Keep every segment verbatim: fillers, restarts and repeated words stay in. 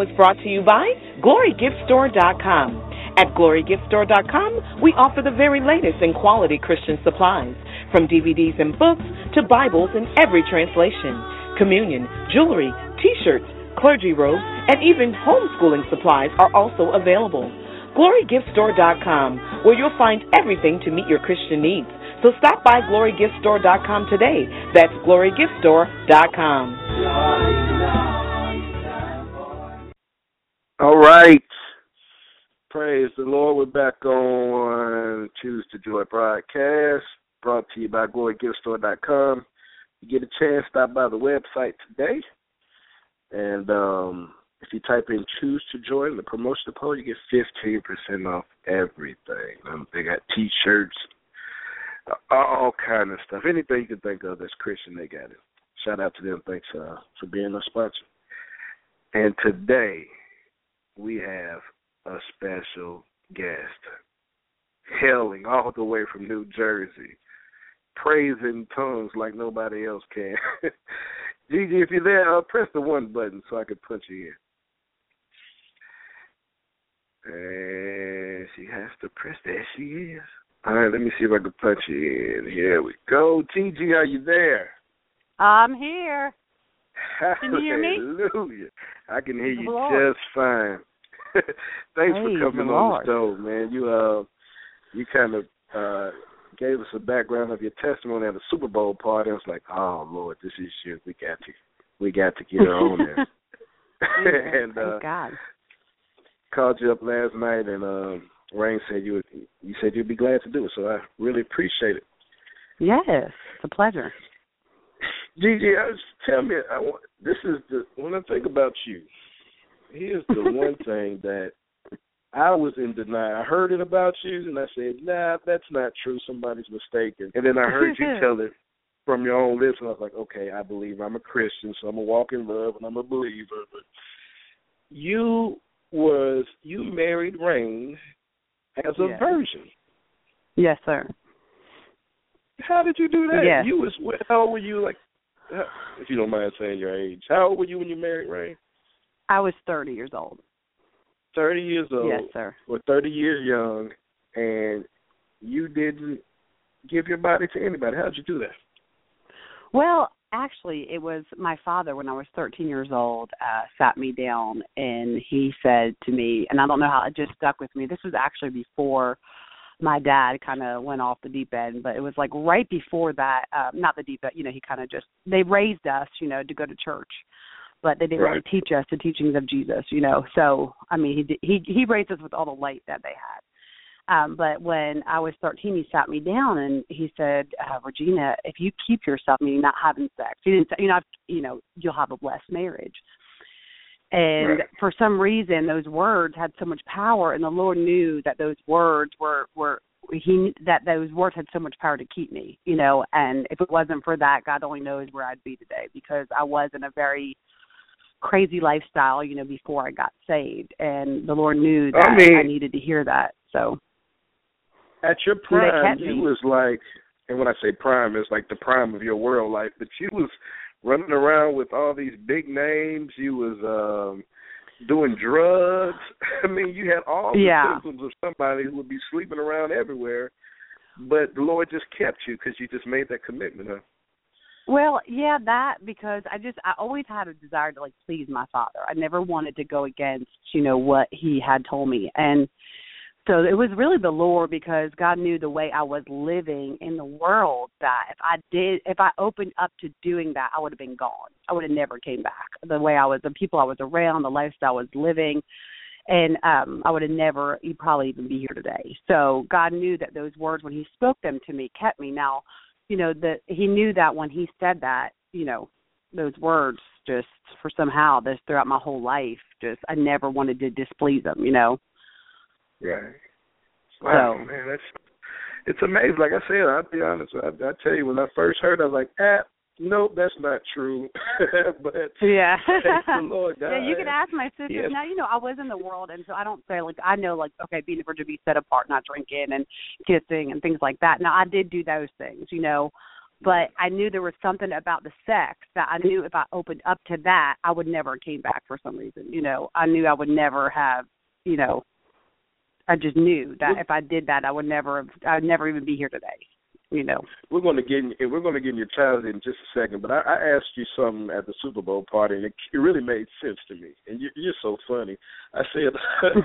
is brought to you by Glory Gift Store dot com. At Glory Gift Store dot com, we offer the very latest in quality Christian supplies, from D V Ds and books to Bibles in every translation, communion, jewelry, T-shirts, clergy robes, and even homeschooling supplies are also available. Glory Gift Store dot com, where you'll find everything to meet your Christian needs. So stop by Glory Gift Store dot com today. That's Glory Gift Store dot com. All right. Praise the Lord. We're back on Choose to Joy broadcast, brought to you by Glory Gift Store dot com. You get a chance, stop by the website today. And um, if you type in Choose to Joy in the promotional code, you get fifteen percent off everything. Um, they got T-shirts, all kind of stuff. Anything you can think of that's Christian, they got it. Shout out to them. Thanks uh, for being a sponsor. And today we have a special guest hailing all the way from New Jersey, praising tongues like nobody else can. Gigi, if you're there, uh, press the one button so I can punch you in. And she has to press. There she is. All right, let me see if I can punch you in. Here we go. Gigi, are you there? I'm here. Can you hear me? Hallelujah. I can hear you Lord. just fine. Thanks Praise for coming the on Lord. the show, man. You uh, you kind of uh, gave us a background of your testimony at a Super Bowl party. I was like, oh Lord, this is you. We got to, we got to get her on there. and uh, Thank God. Called you up last night, and um, Rain said you would, you said you'd be glad to do it. So I really appreciate it. Yes, it's a pleasure. Gigi, I was, tell me, I want, this is the when I think about you. Here's the one thing that I was in denial. I heard it about you, and I said, nah, that's not true. Somebody's mistaken. And then I heard you tell it from your own lips, and I was like, okay, I believe I'm a Christian, so I'm going to walk in love, and I'm a believer. But you was, you married Rain as a yes. virgin. Yes, sir. How did you do that? Yes. You was, how old were you, like, if you don't mind saying your age, how old were you when you married Rain? I was thirty years old. thirty years old. Yes, sir. Or thirty years young, and you didn't give your body to anybody. How did you do that? Well, actually, it was my father when I was thirteen years old uh, sat me down, and he said to me, and I don't know how it just stuck with me. This was actually before my dad kind of went off the deep end, but it was like right before that, uh, not the deep end, you know, he kind of just, they raised us, you know, to go to church, but they didn't right. really teach us the teachings of Jesus, you know. So, I mean, he he he raised us with all the light that they had. Um, but when I was thirteen, he sat me down and he said, uh, Regina, if you keep yourself, meaning not having sex, he didn't say, you know, you know, you'll have a blessed marriage. And right. for some reason, those words had so much power, and the Lord knew that those words were, were he that those words had so much power to keep me, you know. And if it wasn't for that, God only knows where I'd be today, because I was in a very crazy lifestyle, you know, before I got saved, and the Lord knew that I, mean, I needed to hear that. So at your prime, you you was like, and when I say prime, it's like the prime of your world life, but you was running around with all these big names. You was um, doing drugs. I mean, you had all the yeah. symptoms of somebody who would be sleeping around everywhere, but the Lord just kept you because you just made that commitment, huh? Well, yeah, that, because I just, I always had a desire to, like, please my father. I never wanted to go against, you know, what he had told me. And so it was really the Lord, because God knew the way I was living in the world, that if I did, if I opened up to doing that, I would have been gone. I would have never came back. The way I was, the people I was around, the lifestyle I was living, and um, I would have never, you'd probably even be here today. So God knew that those words, when he spoke them to me, kept me. Now, you know, that he knew that when he said that, you know, those words just, for somehow, this throughout my whole life, just, I never wanted to displease him, you know. Right. Wow, so, man, that's, it's amazing. Like I said, I'll be honest. I, I tell you, when I first heard it, I was like, ah, nope, that's not true. But yeah. thank the Lord, God. Yeah, you can ask my sisters. Yes. Now, you know, I was in the world, and so I don't say, like, I know, like, okay, being able to be set apart, not drinking and kissing and things like that. Now, I did do those things, you know, But I knew there was something about the sex that I knew if I opened up to that, I would never came back for some reason. You know, I knew I would never have, you know, I just knew that if I did that, I would never have, I would never even be here today. You know, we're going to get in, we're going to get in your childhood in just a second, but I, I asked you something at the Super Bowl party, and it, it really made sense to me. And you, you're so funny. I said,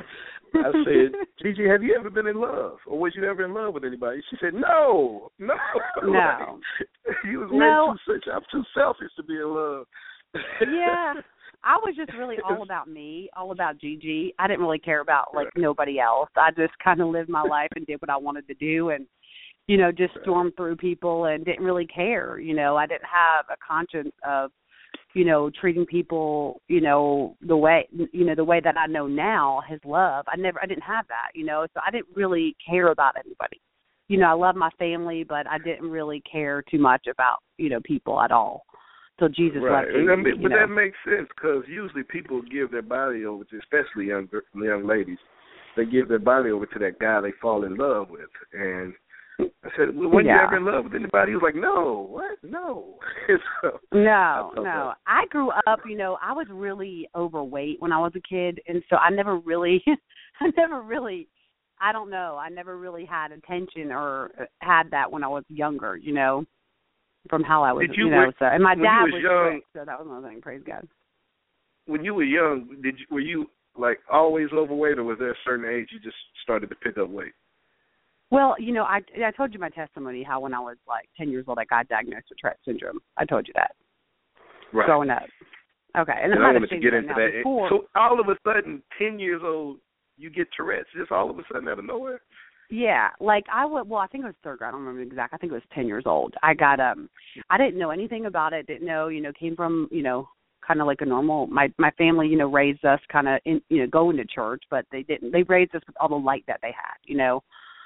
I said, Gigi, have you ever been in love, or was you ever in love with anybody? She said, no, no, no. You was no. way too such. I'm too selfish to be in love. Yeah, I was just really all about me, all about Gigi. I didn't really care about like nobody else. I just kind of lived my life and did what I wanted to do, and you know, just stormed through people and didn't really care. You know, I didn't have a conscience of, you know, treating people, you know, the way, you know, the way that I know now, his love. I never, I didn't have that, you know, so I didn't really care about anybody. You know, I love my family, but I didn't really care too much about, you know, people at all. So Jesus right. left me. me, But know. that makes sense because usually people give their body over to, especially young young ladies, they give their body over to that guy they fall in love with. And I said, well, when yeah. you ever in love with anybody? He was like, no, what? No. so, no, no. That. I grew up, you know, I was really overweight when I was a kid, and so I never really, I never really, I don't know, I never really had attention or had that when I was younger, you know, from how I was, did you, you know. when, so, and my dad was, was young, strict, so that was another thing, praise God. When you were young, did you, were you, like, always overweight, or was there a certain age you just started to pick up weight? Well, you know, I I told you my testimony how when I was like ten years old I got diagnosed with Tourette syndrome. I told you that. Right. Growing up. Okay, and, and I I wanted to get into that. Before, so all of a sudden, ten years old, you get Tourette's just all of a sudden out of nowhere. Yeah, like I would. Well, I think it was third grade. I don't remember exact. I think it was ten years old. I got um, I didn't know anything about it. Didn't know, you know, came from you know, kind of like a normal. My my family, you know, raised us kind of in, you know, going to church, but they didn't. They raised us with all the light that they had, you know.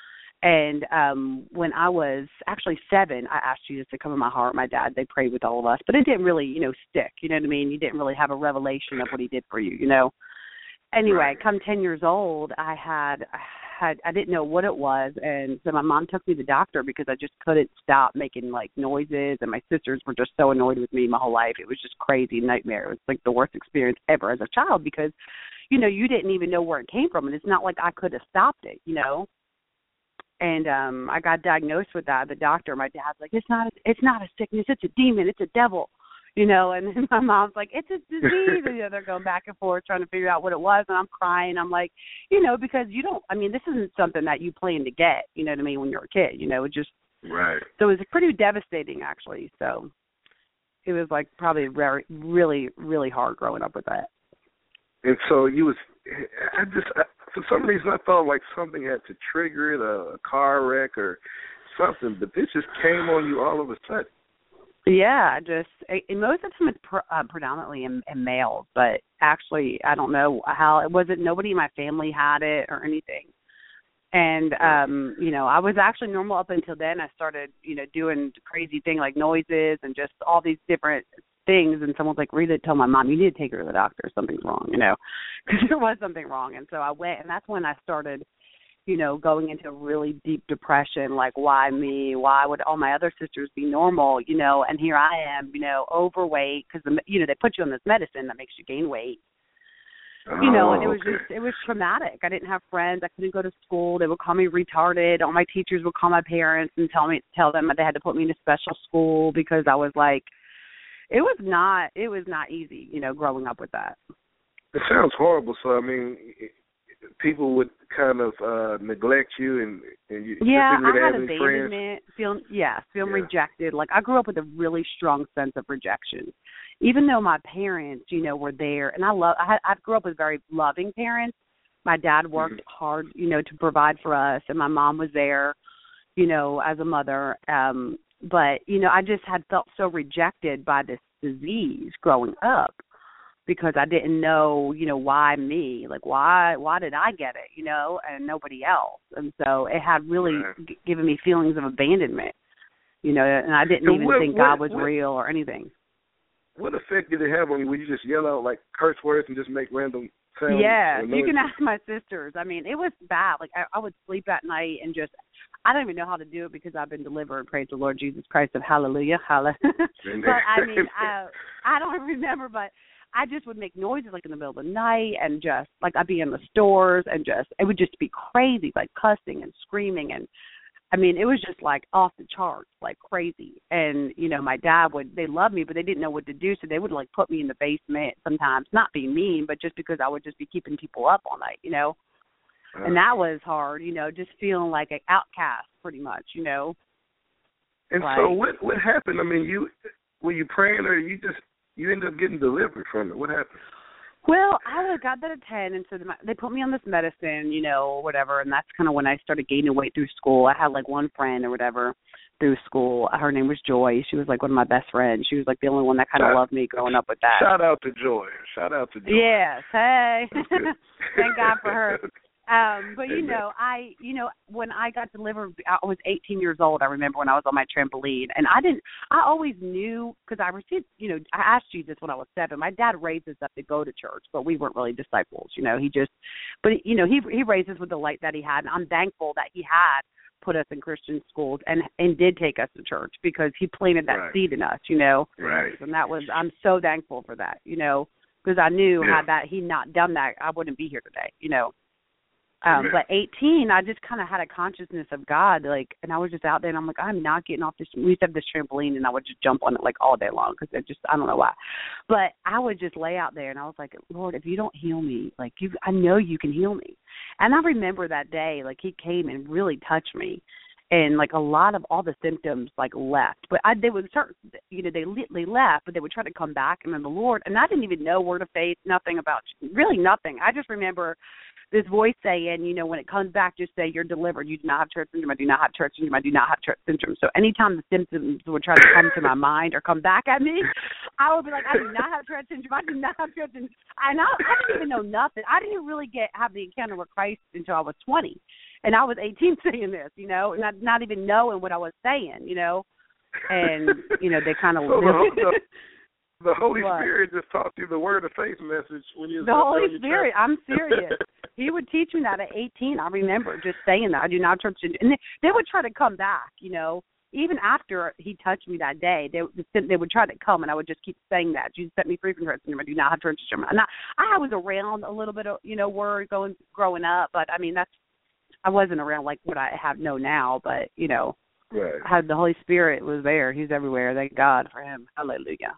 And um, when I was actually seven, I asked Jesus to come in my heart. My dad, they prayed with all of us, but it didn't really, you know, stick. You know what I mean? You didn't really have a revelation of what he did for you, you know. Anyway, right. Come ten years old, I had, had, I didn't know what it was, and so my mom took me to the doctor because I just couldn't stop making like noises, and my sisters were just so annoyed with me my whole life. It was just crazy nightmare. It was like the worst experience ever as a child because, you know, you didn't even know where it came from, and it's not like I could have stopped it, you know. And um, I got diagnosed with that. The doctor, my dad's like, it's not, it's not a sickness, it's a demon, it's a devil, you know. And then my mom's like, it's a disease, and you know, they're going back and forth trying to figure out what it was. And I'm crying. I'm like, you know, because you don't. I mean, this isn't something that you plan to get, you know what I mean, when you're a kid, you know. It just right. So it was pretty devastating, actually. So it was like probably very, really, really hard growing up with that. And so you was, I just. I, For some reason, I felt like something had to trigger it, a, a car wreck or something, but this just came on you all of a sudden. Yeah, just and most of the time it's pr- uh, predominantly in, in males, but actually, I don't know how it wasn't. Nobody in my family had it or anything, and um, you know, I was actually normal up until then. I started, you know, doing crazy things like noises and just all these different things, and someone's like, Rita, tell my mom, you need to take her to the doctor. Something's wrong, you know, because there was something wrong. And so I went, and that's when I started, you know, going into a really deep depression, like, why me? Why would all my other sisters be normal, you know, and here I am, you know, overweight, because, you know, they put you on this medicine that makes you gain weight. You know, and it was okay. just, it was traumatic. I didn't have friends. I couldn't go to school. They would call me retarded. All my teachers would call my parents and tell me, tell them that they had to put me in a special school because I was like, it was not, it was not easy, you know, growing up with that. It sounds horrible. So, I mean, people would kind of uh, neglect you and, and you yeah, didn't really I had have any abandonment, friends. feel, yeah, feeling Yeah. rejected. Like, I grew up with a really strong sense of rejection. Even though my parents, you know, were there, and I love, I, I grew up with very loving parents. My dad worked mm-hmm. hard, you know, to provide for us, and my mom was there, you know, as a mother. Um, but, you know, I just had felt so rejected by this disease growing up because I didn't know, you know, why me? Like, why why did I get it, you know, and nobody else? And so it had really right. g- given me feelings of abandonment, you know, and I didn't so even what, think what, God was what, real or anything. What effect did it have on you? Would you just yell out, like, curse words and just make random sounds? Yes, you can ask my sisters. I mean, it was bad. Like, I, I would sleep at night and just, I don't even know how to do it because I've been delivered. Praise the Lord Jesus Christ of hallelujah, hallelujah. But I mean, I, I don't remember, but I just would make noises like in the middle of the night, and just like I'd be in the stores, and just it would just be crazy, like cussing and screaming, and I mean, it was just like off the charts, like crazy. And you know, my dad would they loved me, but they didn't know what to do, so they would like put me in the basement sometimes, not being mean, but just because I would just be keeping people up all night, you know. Uh, and that was hard, you know, just feeling like an outcast, pretty much, you know. And like, so, what what happened? I mean, you were you praying, or you just you ended up getting delivered from it? What happened? Well, I would got that at ten, and so they put me on this medicine, you know, or whatever, and that's kind of when I started gaining weight through school. I had like one friend or whatever through school. Her name was Joy. She was like one of my best friends. She was like the only one that kind of loved me growing up with that. Shout out to Joy. Shout out to Joy. Yes, hey. Thank God for her. Um, but, you know, I, you know, when I got delivered, I was eighteen years old, I remember, when I was on my trampoline. And I didn't, I always knew, because I received, you know, I asked Jesus when I was seven. My dad raised us up to go to church, but we weren't really disciples, you know. He just, but, you know, he he raised us with the light that he had. And I'm thankful that he had put us in Christian schools and, and did take us to church, because he planted that right. seed in us, you know. Right. And that was, I'm so thankful for that, you know, because I knew yeah. had that he not done that, I wouldn't be here today, you know. Um, but eighteen, I just kind of had a consciousness of God, like, and I was just out there, and I'm like, I'm not getting off this. We used to have this trampoline, and I would just jump on it like all day long, because it just, I don't know why, but I would just lay out there, and I was like, Lord, if you don't heal me, like, you, I know you can heal me. And I remember that day, like, he came and really touched me, and like a lot of all the symptoms like left, but I, they would start, you know, they they left, but they would try to come back, and then the Lord, and I didn't even know word of faith, nothing about, really nothing. I just remember this voice saying, you know, when it comes back, just say you're delivered. You do not have Tourette syndrome. I do not have Tourette syndrome. I do not have Tourette syndrome. So anytime the symptoms would try to come to my mind or come back at me, I would be like, I do not have Tourette syndrome. I do not have Tourette syndrome. And I, I didn't even know nothing. I didn't really get have the encounter with Christ until I was twenty. And I was eighteen saying this, you know, and not, not even knowing what I was saying, you know. And, you know, they kind of so the, the Holy what? Spirit just taught you the word of faith message when you. The Holy Spirit. I'm serious. He would teach me that at eighteen. I remember just saying that. I do not touch it. And they, they would try to come back, you know. Even after he touched me that day, they they would try to come, and I would just keep saying that. Jesus set me free from Tourette syndrome. I do not have Tourette syndrome. And I, I was around a little bit of, you know, word going growing up, but, I mean, that's, I wasn't around like what I have know now, but, you know, right. I had the Holy Spirit was there. He's everywhere. Thank God for him. Hallelujah.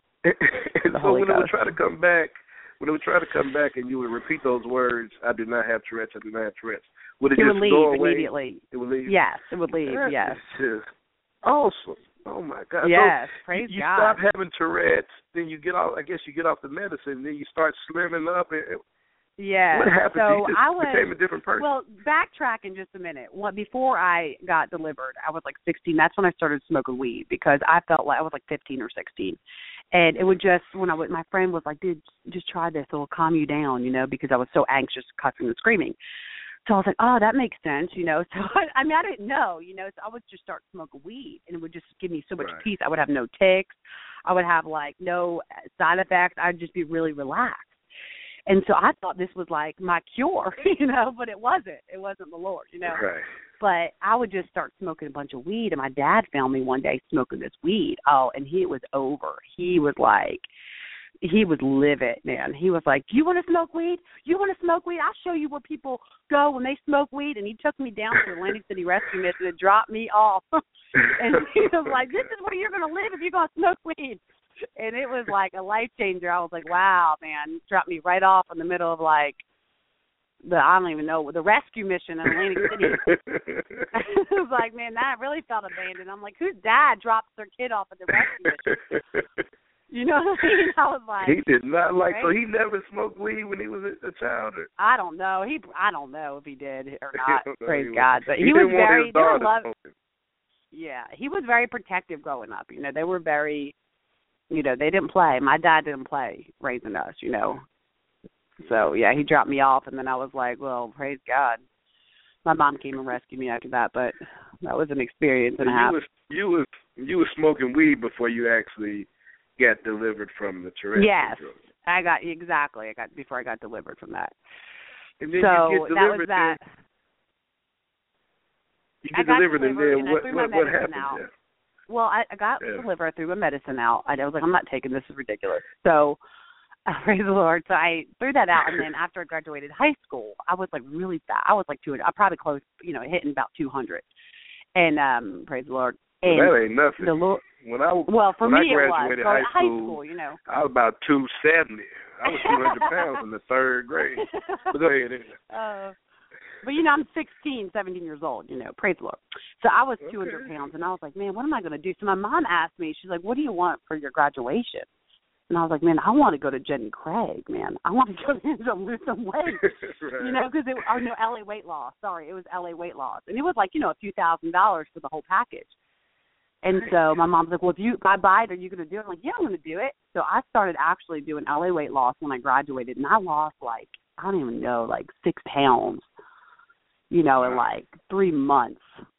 So when it would try to come back, when it would try to come back and you would repeat those words, I do not have Tourette's, I do not have Tourette's, would it, it just would leave go away? Immediately. It would leave? Yes, it would leave, That yes. is just awesome. Oh, my God. Yes, so praise you, you God. stop having Tourette's, then you get off, I guess you get off the medicine, then you start slimming up. And, yeah. What happened? So you just I was, became a different person. Well, backtracking just a minute. Well, before I got delivered, I was like sixteen. That's when I started smoking weed, because I felt like I was like fifteen or sixteen. And it would just, when I would, my friend was like, dude, just try this. It'll calm you down, you know, because I was so anxious, cussing and screaming. So I was like, oh, that makes sense, you know. So, I, I mean, I didn't know, you know. So I would just start smoking weed, and it would just give me so much right. peace. I would have no tics. I would have, like, no side effects. I'd just be really relaxed. And so I thought this was, like, my cure, you know, but it wasn't. It wasn't the Lord, you know. Right. But I would just start smoking a bunch of weed, and my dad found me one day smoking this weed. Oh, and he was over. He was like, he was livid, man. He was like, you want to smoke weed? You want to smoke weed? I'll show you where people go when they smoke weed. And he took me down to the Atlantic City Rescue Mission and dropped me off. And he was like, this is where you're going to live if you're going to smoke weed. And it was like a life changer. I was like, wow, man. Dropped me right off in the middle of, like, the, I don't even know, the rescue mission in Atlantic City. It was like, man, that really felt abandoned. I'm like, whose dad drops their kid off at the rescue mission? You know what I mean? I was like, he did not like, right? so he never smoked weed when he was a, a child? Or? I don't know. He, I don't know if he did or not. Praise he God. But he, he, he was very, they were love, smoking. Yeah, he was very protective growing up. You know, they were very, you know, they didn't play. My dad didn't play raising us, you know. So, yeah, he dropped me off, and then I was like, well, praise God. My mom came and rescued me after that, but that was an experience and a half. You was, you was, you was smoking weed before you actually got delivered from the Tourette yes, syndrome. I got, exactly, I got before I got delivered from that. And then so you get that was delivered, that. You I get got delivered, and then and what, I threw what, my what medicine happened? out. Yeah. Well, I, I got Yeah. the liver. I threw my medicine out. I was like, I'm not taking this. Is ridiculous. So, uh, praise the Lord. So I threw that out, and then after I graduated high school, I was like really fat. I was like two hundred. I probably close, you know, hitting about two hundred. And um, praise the Lord. And well, that ain't nothing. The Lord. When I Well, for when me I it was. graduated So high, high school, school, you know. I was about two seventy. I was two hundred pounds in the third grade. But go ahead. Uh, but, you know, I'm sixteen, seventeen years old, you know, praise the Lord. So I was two hundred Okay. pounds, and I was like, man, what am I going to do? So my mom asked me, she's like, what do you want for your graduation? And I was like, man, I want to go to Jenny Craig, man. I want to go to lose some weight, right. you know, because it, or no, L A Weight Loss. Sorry, it was L A Weight Loss. And it was like, you know, a few thousand dollars for the whole package. And so my mom's like, well, if you if I buy it, are you going to do it? I'm like, yeah, I'm going to do it. So I started actually doing L A Weight Loss when I graduated, and I lost like, I don't even know, like six pounds, you know, in like three months.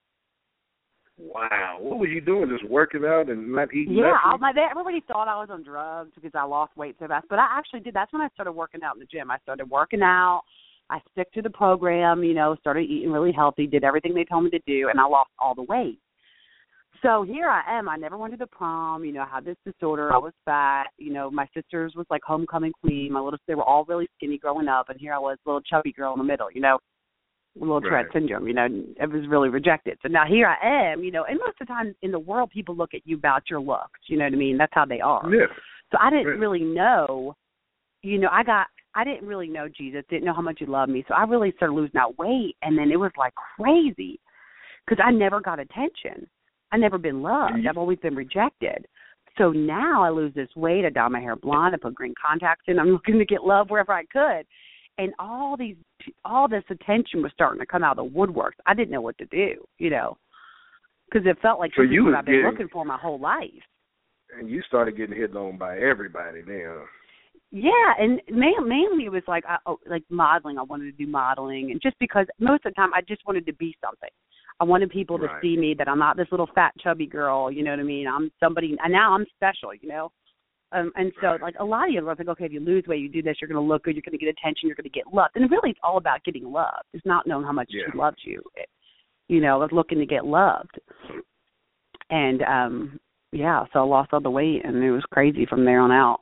Wow. What was you doing? Just working out and not eating Yeah, I, nothing? my, they, everybody thought I was on drugs because I lost weight so fast. But I actually did. That's when I started working out in the gym. I started working out. I stuck to the program, you know, started eating really healthy, did everything they told me to do, and I lost all the weight. So here I am. I never went to the prom. You know, I had this disorder. I was fat. You know, my sisters was like homecoming queen. My little, they were all really skinny growing up, and here I was, little chubby girl in the middle. You know, little Right. Tourette syndrome. You know, it was really rejected. So now here I am. You know, and most of the time in the world, people look at you about your looks. You know what I mean? That's how they are. Yeah. So I didn't Right. really know. You know, I got. I didn't really know Jesus. Didn't know how much he loved me. So I really started losing that weight, and then it was like crazy because I never got attention. I've never been loved. I've always been rejected. So now I lose this weight. I dye my hair blonde. I put green contacts in. I'm looking to get love wherever I could. And all these, all this attention was starting to come out of the woodworks. I didn't know what to do, you know, because it felt like So this is you what was I've been getting- looking for my whole life. And you started getting hit on by everybody now. Yeah, and ma- mainly it was like I, oh, like modeling. I wanted to do modeling, and just because most of the time I just wanted to be something. I wanted people to Right. see me that I'm not this little fat chubby girl. You know what I mean? I'm somebody, and now I'm special. You know, um, and so Right. like a lot of you are like, okay, if you lose weight, you do this, you're going to look good, you're going to get attention, you're going to get loved, and really it's all about getting loved. It's not knowing how much Yeah. she loves you. It, you know, it's looking to get loved, and um, yeah, so I lost all the weight, and it was crazy from there on out.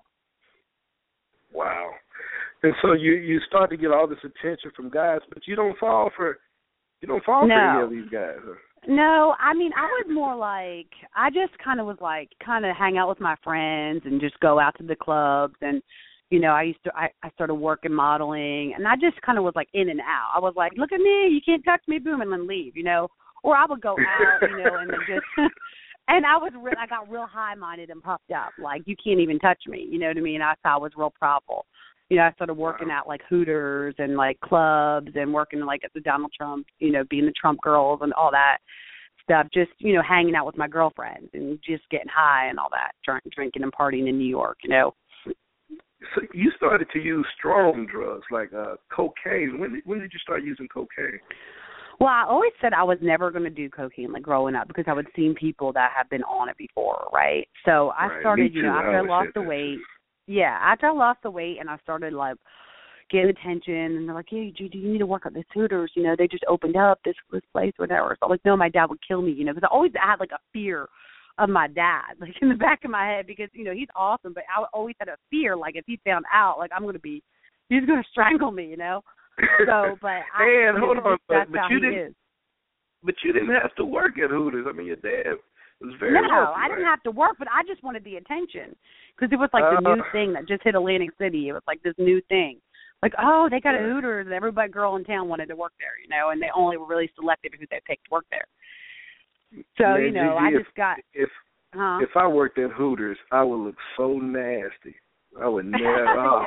Wow. And so you you start to get all this attention from guys, but you don't fall for you don't fall No. for any of these guys. Huh? No, I mean, I was more like, I just kind of was like, kind of hang out with my friends and just go out to the clubs. And, you know, I used to, I, I started working modeling, and I just kind of was like in and out. I was like, look at me, you can't touch me, boom, and then leave, you know. Or I would go out, you know, and then just, and I was real, I got real high-minded and puffed up. Like, you can't even touch me, you know what I mean? I thought I was real proudful. You know, I started working Wow. at like Hooters and like clubs and working like at the Donald Trump, you know, being the Trump girls and all that stuff. Just, you know, hanging out with my girlfriends and just getting high and all that, drink, drinking and partying in New York, you know. So you started to use strong drugs like uh, cocaine. When did, when did you start using cocaine? Well, I always said I was never going to do cocaine like growing up because I would seen people that have been on it before, right? So I Right, started, me you know, too. I after I always lost said the that, weight. too. Yeah, after I lost the weight and I started like getting attention, and they're like, "Hey, do you need to work at this Hooters? You know, they just opened up this this place, whatever." So I'm like, no, my dad would kill me, you know, because I always had like a fear of my dad, like in the back of my head, because you know he's awesome, but I always had a fear, like if he found out, like I'm gonna be, he's gonna strangle me, you know. So, but I, and hold you know, on, that's but how you he didn't. is. But you didn't have to work at Hooters. I mean, your dad was very No, wealthy, I didn't right? have to work, but I just wanted the attention because it was like the Uh, new thing that just hit Atlantic City. It was like this new thing. Like, oh, they got a Right. Hooters, and everybody girl in town wanted to work there, you know, and they only were really selective who they picked to work there. So, Man, you know, Gigi, I if- just got, If huh? if I worked at Hooters, I would look so nasty. I would never. Oh.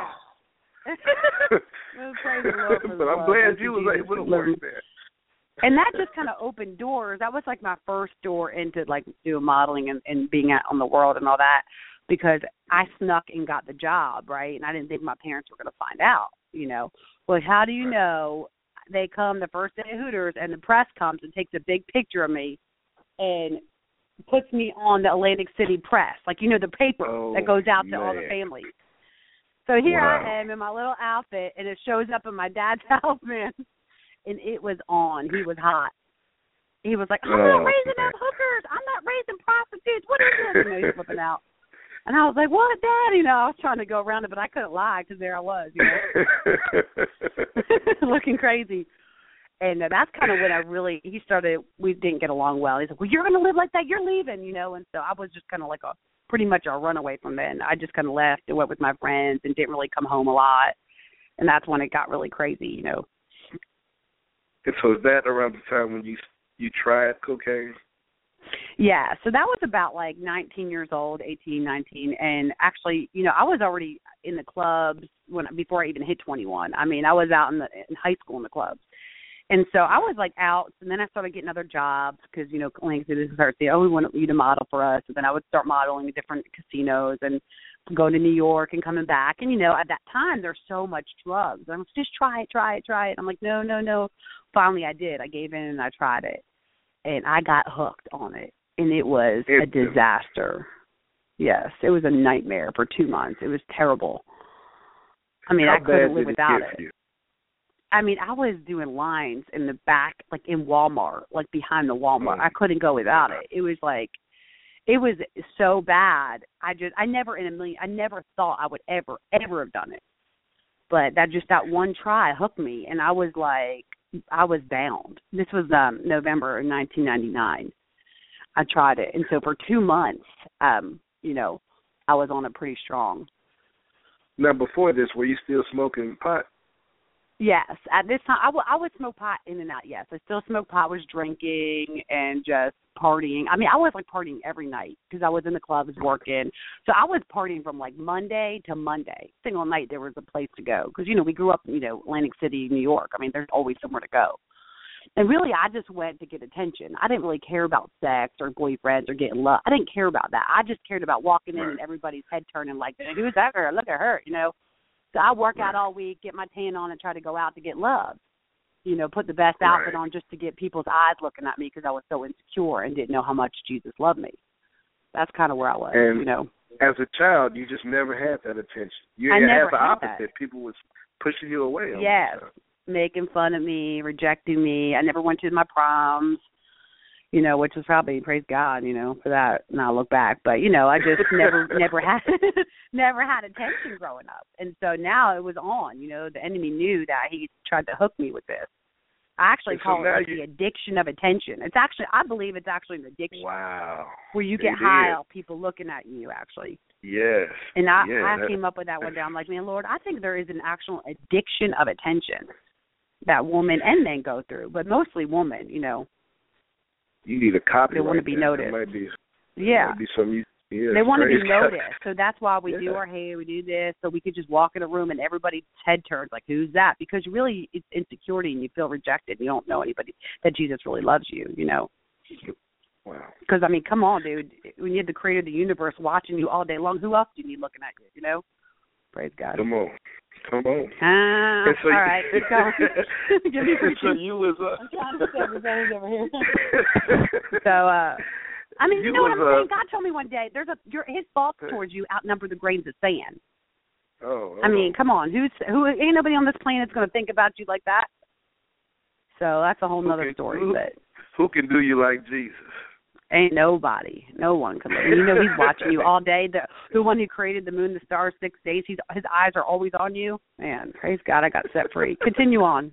Well, praise the Lord for the but I'm love. glad Thank you you, was Jesus, able to for work living. there. And that just kind of opened doors. That was like my first door into like doing modeling and, and being out on the world and all that, because I snuck and got the job, right? And I didn't think my parents were going to find out, you know. Well, how do you know? They come the first day at Hooters, and the press comes and takes a big picture of me and puts me on the Atlantic City press, like, you know, the paper Oh, that goes out to all the man. families. So here Wow. I am in my little outfit, and it shows up in my dad's house, man. And it was on. He was hot. He was like, I'm oh, not raising man. up hookers. I'm not raising prostitutes. What is this? You know, he's flipping out. And I was like, what, Dad? You know, I was trying to go around it, but I couldn't lie because there I was, you know, looking crazy. And uh, that's kind of when I really, he started, we didn't get along well. He's like, well, you're going to live like that. You're leaving, you know. And so I was just kind of like a, pretty much a runaway from then. I just kind of left and went with my friends and didn't really come home a lot. And that's when it got really crazy, you know. And so is that around the time when you you tried cocaine? Yeah, so that was about like nineteen years old, eighteen, nineteen, and actually, you know, I was already in the clubs when before I even hit twenty-one. I mean, I was out in the in high school in the clubs, and so I was like out, and then I started getting other jobs because you know, Lansing City starts the only want you to model for us, and then I would start modeling at different casinos and going to New York and coming back, and you know, at that time there's so much drugs. I'm like, just try it, try it, try it. I'm like, no, no, no. Finally, I did. I gave in and I tried it. And I got hooked on it, and it was a disaster. Yes, it was a nightmare for two months. It was terrible. I mean, How I couldn't live it without it. it. I mean, I was doing lines in the back, like in Walmart, like behind the Walmart. Mm. I couldn't go without it. It was like, it was so bad. I just, I never in a million, I never thought I would ever, ever have done it. But that just that one try hooked me, and I was like, I was bound. This was um, November of nineteen ninety-nine. I tried it. And so for two months, um, you know, I was on it pretty strong. Now, before this, were you still smoking pot? Yes. At this time, I, w- I would smoke pot in and out, yes. I still smoked pot, was drinking and just partying. I mean, I was, like, partying every night because I was in the clubs working. So I was partying from, like, Monday to Monday. Single night there was a place to go because, you know, we grew up in, you know, Atlantic City, New York. I mean, there's always somewhere to go. And really, I just went to get attention. I didn't really care about sex or boyfriends or getting love. I didn't care about that. I just cared about walking in right. and everybody's head turning like, who's that girl? Look at her, you know. So I work right. out all week, get my tan on, and try to go out to get love. You know, put the best right. outfit on just to get people's eyes looking at me because I was so insecure and didn't know how much Jesus loved me. That's kind of where I was, and you know. As a child, you just never had that attention. You I had never the had opposite. That. People was pushing you away. Yes, making fun of me, rejecting me. I never went to my proms. You know, which was probably, praise God, you know, for that. Now I look back, but you know, I just never, never had, never had attention growing up, and so now it was on. You know, the enemy knew that he tried to hook me with this. I actually and call so it like you... the addiction of attention. It's actually, I believe, it's actually an addiction. Wow. Where you get it high is. off people looking at you, actually. Yes. And I, yes, I came up with that one day. I'm like, man, Lord, I think there is an actual addiction of attention that women and men go through, but mostly women, you know. You need a copy. They want to be there. noticed. Might be, yeah. Might be some, yeah, they want to be crazy. noticed. So that's why we yeah. do our hair, we do this, so we could just walk in a room and everybody's head turns like, who's that? Because really it's insecurity and you feel rejected. You don't know anybody that Jesus really loves you, you know. Wow. Because, I mean, come on, dude. When you have the creator of the universe watching you all day long, who else do you need looking at you, you know? Praise God. Come on. Come on. Ah, so all you, right, keep going. Give me so you was, uh, I'm trying to step his own over here. so, uh, I mean, you, you know was, what I'm saying? uh, God told me one day, there's a your his thoughts towards you outnumber the grains of sand. Oh, oh. I mean, come on, who's who? Ain't nobody on this planet's going to think about you like that. So that's a whole who nother can, story. Who, but who can do you like Jesus? Ain't nobody. No one can. You know, he's watching you all day. The the one who created the moon, the stars, six days. He's his eyes are always on you. Man, praise God, I got set free. Continue on.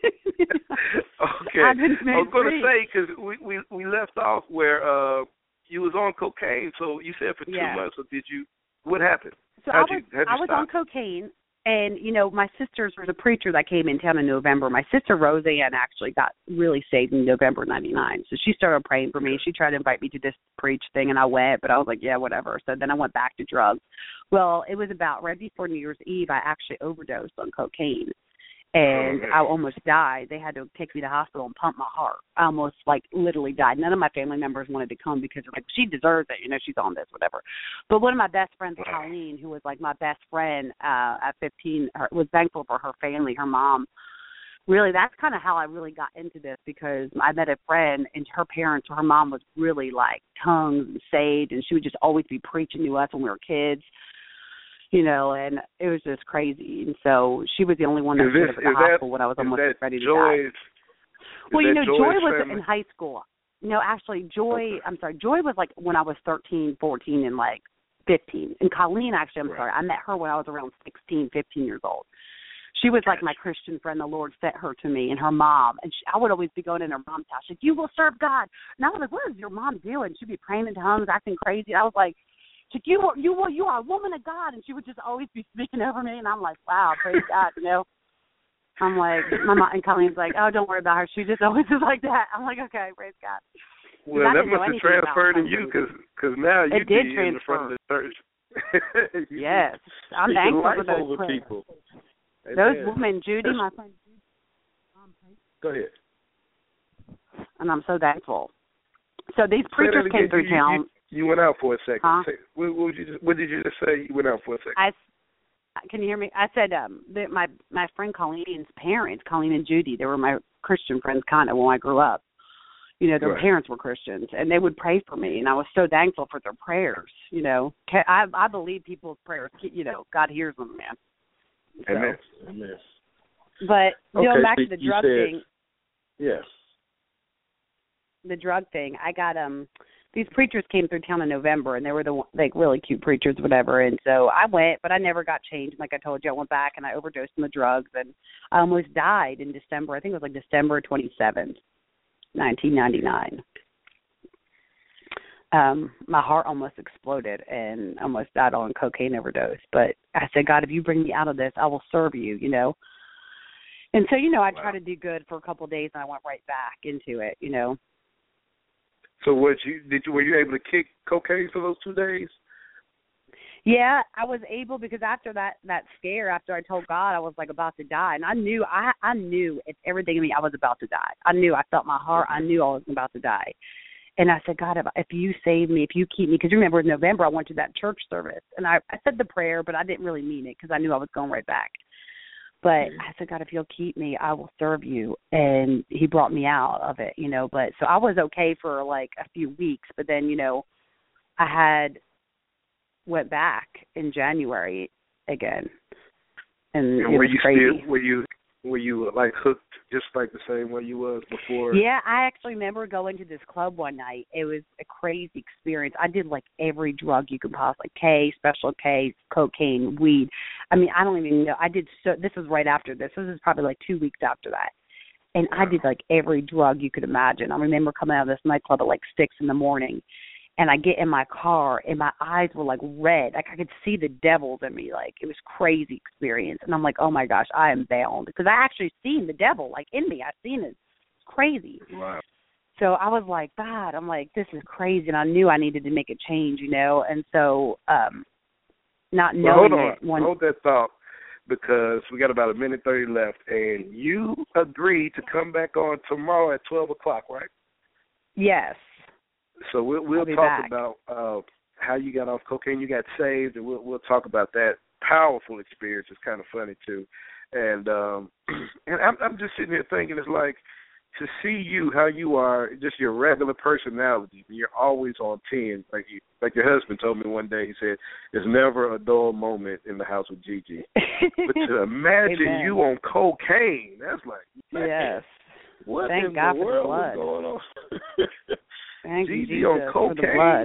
Okay. I've been made I was going free. to say because we, we we left off where uh you was on cocaine. So you said for two yeah. months. So did you? What happened? So how'd I was you, how'd you I was stop? on cocaine. And, you know, my sister's, there was a preacher that came in town in November. My sister, Roseanne, actually got really saved in November ninety-nine. So she started praying for me. She tried to invite me to this preach thing, and I went, but I was like, yeah, whatever. So then I went back to drugs. Well, it was about right before New Year's Eve, I actually overdosed on cocaine. And I almost died. They had to take me to the hospital and pump my heart. I almost, like, literally died. None of my family members wanted to come because they're like, she deserves it. You know, she's on this, whatever. But one of my best friends, Colleen, who was, like, my best friend uh, at fifteen, her, was thankful for her family, her mom. Really, that's kind of how I really got into this because I met a friend, and her parents, her mom was really, like, tongues and saved, and she would just always be preaching to us when we were kids. You know, and it was just crazy. And so she was the only one that is showed this, up at the is hospital that, when I was almost is that ready to Joy's, die. Well, you know, Joy's Joy was family? in high school. no, actually, Joy, okay. I'm sorry, Joy was like when I was thirteen, fourteen, and like fifteen. And Colleen, actually, I'm right. sorry, I met her when I was around sixteen, fifteen years old. She was like my Christian friend. The Lord sent her to me, and her mom. And she, I would always be going in her mom's house. She's like, you will serve God. And I was like, what is your mom doing? She'd be praying in tongues, acting crazy. I was like, she's like, you, are, you, are, you are a woman of God. And she would just always be speaking over me. And I'm like, wow, praise God, you know. I'm like, my mom, and Colleen's like, oh, don't worry about her. She just always is like that. I'm like, okay, praise God. Well, that must have transferred in you because now you it did be transfer. in the front of the church. Yes. I'm thankful for those over people. Those Amen. Women, Judy, my friend Judy. Um, Go ahead. And I'm so thankful. So these preachers came through you, town. You, you went out for a second. Huh? Say, what, what, you just, what did you just say? You went out for a second. I, can you hear me? I said um, that my, my friend Colleen's parents, Colleen and Judy, they were my Christian friends kind of when I grew up. You know, their right. parents were Christians, and they would pray for me, and I was so thankful for their prayers. You know, I, I believe people's prayers, you know, God hears them, man. So. Amen. Amen. But okay, going back so to the drug said, thing. Yes. The drug thing. I got um these preachers came through town in November, and they were the like really cute preachers, whatever. And so I went, but I never got changed. Like I told you, I went back and I overdosed on the drugs, and I almost died in December. I think it was like December twenty seventh, nineteen ninety nine. Um, my heart almost exploded and almost died on cocaine overdose. But I said, God, if you bring me out of this, I will serve you, you know. And so, you know, I wow. tried to do good for a couple of days, and I went right back into it, you know. So, what you did? You were you able to kick cocaine for those two days? Yeah, I was able because after that that scare, after I told God I was like about to die, and I knew I I knew it's everything in me I was about to die. I knew I felt my heart. I knew I was about to die. And I said, God, if, if you save me, if you keep me, because remember in November I went to that church service, and I, I said the prayer, but I didn't really mean it because I knew I was going right back. But mm-hmm. I said, God, if you'll keep me, I will serve you. And he brought me out of it, you know. But so I was okay for like a few weeks, but then, you know, I had went back in January again. And, and it were was you crazy. Still, were you were you like hooked just like the same way you was before? Yeah, I actually remember going to this club one night. It was a crazy experience. I did like every drug you could possibly, K, Special K, cocaine, weed. I mean, I don't even know. I did so. This was right after this. This was probably like two weeks after that. And wow. I did like every drug you could imagine. I remember coming out of this nightclub at like six in the morning. And I get in my car, and my eyes were like red. Like I could see the devils in me. Like it was crazy experience. And I'm like, oh my gosh, I am bound because I actually seen the devil like in me. I seen it. It's crazy. Wow. So I was like, God, I'm like, this is crazy. And I knew I needed to make a change, you know. And so, um, not well, knowing hold on. it. One... Hold that thought because we got about a minute thirty left, and you agreed to come back on tomorrow at twelve o'clock, right? Yes. So we'll, we'll talk back. about uh, how you got off cocaine, you got saved, and we'll we'll talk about that powerful experience. It's kind of funny too, and um, and I'm I'm just sitting here thinking, it's like to see you how you are, just your regular personality. You're always on ten, like you, like your husband told me one day. He said, "There's never a dull moment in the house with Gigi." But to imagine Amen. you on cocaine, that's like, man, yes. What Thank in God the for world the blood. is going on? Thank Gigi you, Jesus, on cocaine. for the blood.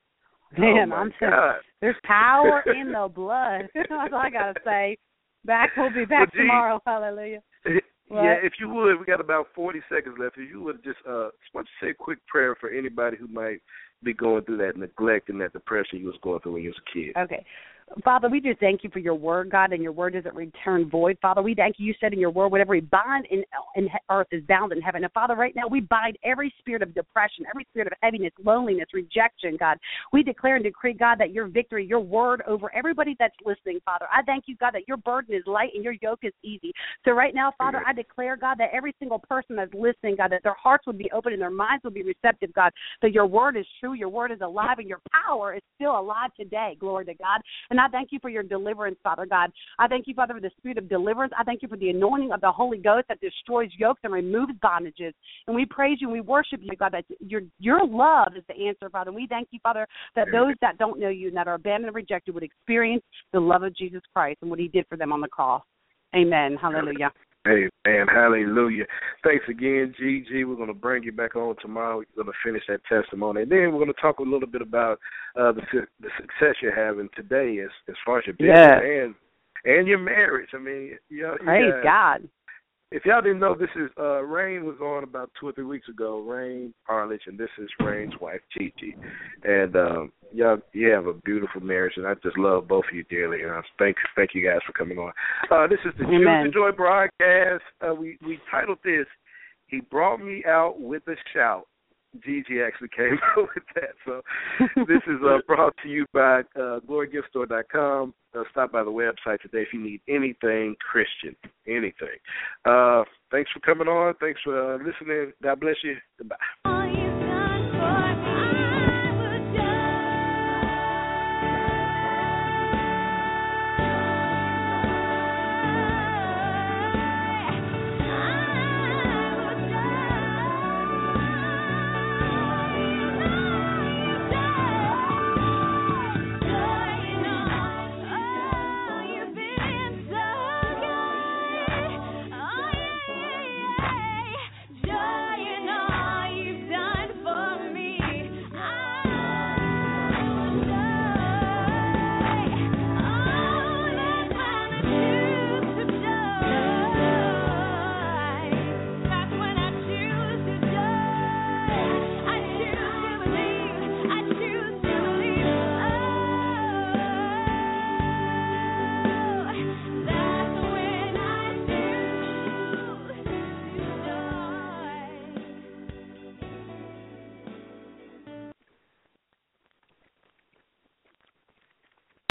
Man, oh I'm God. saying, there's power in the blood. That's all I gotta say. Back, we'll be back well, tomorrow. Hallelujah. Yeah, What? if you would, we got about forty seconds left. If you would just, uh, just want to say a quick prayer for anybody who might be going through that neglect and that depression you was going through when you was a kid. Okay. Father, we just thank you for your word, God, and your word doesn't return void. Father, we thank you. You said in your word, whatever we bind in, in earth is bound in heaven. And, Father, right now we bind every spirit of depression, every spirit of heaviness, loneliness, rejection, God. We declare and decree, God, that your victory, your word over everybody that's listening, Father. I thank you, God, that your burden is light and your yoke is easy. So right now, Father, I declare, God, that every single person that's listening, God, that their hearts would be open and their minds would be receptive, God, that your word is true, your word is alive, and your power is still alive today. Glory to God. And I thank you for your deliverance, Father God. I thank you, Father, for the spirit of deliverance. I thank you for the anointing of the Holy Ghost that destroys yokes and removes bondages. And we praise you and we worship you, God, that your your love is the answer, Father. And we thank you, Father, that those that don't know you and that are abandoned and rejected would experience the love of Jesus Christ and what he did for them on the cross. Amen. Hallelujah. Amen. Hallelujah. Thanks again, Gigi. We're going to bring you back on tomorrow. We're going to finish that testimony. And then we're going to talk a little bit about uh, the the success you're having today as, as far as your business yes. and and your marriage. I mean, you know, praise you God. If y'all didn't know, this is uh, Rain was on about two or three weeks ago. Rain Arledge, and this is Rain's wife, Gigi. And um, y'all, you have a beautiful marriage, and I just love both of you dearly. And I thank thank you guys for coming on. Uh, this is the Choose to Joy broadcast. Uh, we we titled this "He Brought Me Out with a Shout." Gigi actually came up with that. So this is uh, brought to you by uh, glory gift store dot com. Uh, stop by the website today if you need anything Christian, anything. Uh, thanks for coming on. Thanks for uh, listening. God bless you. Goodbye.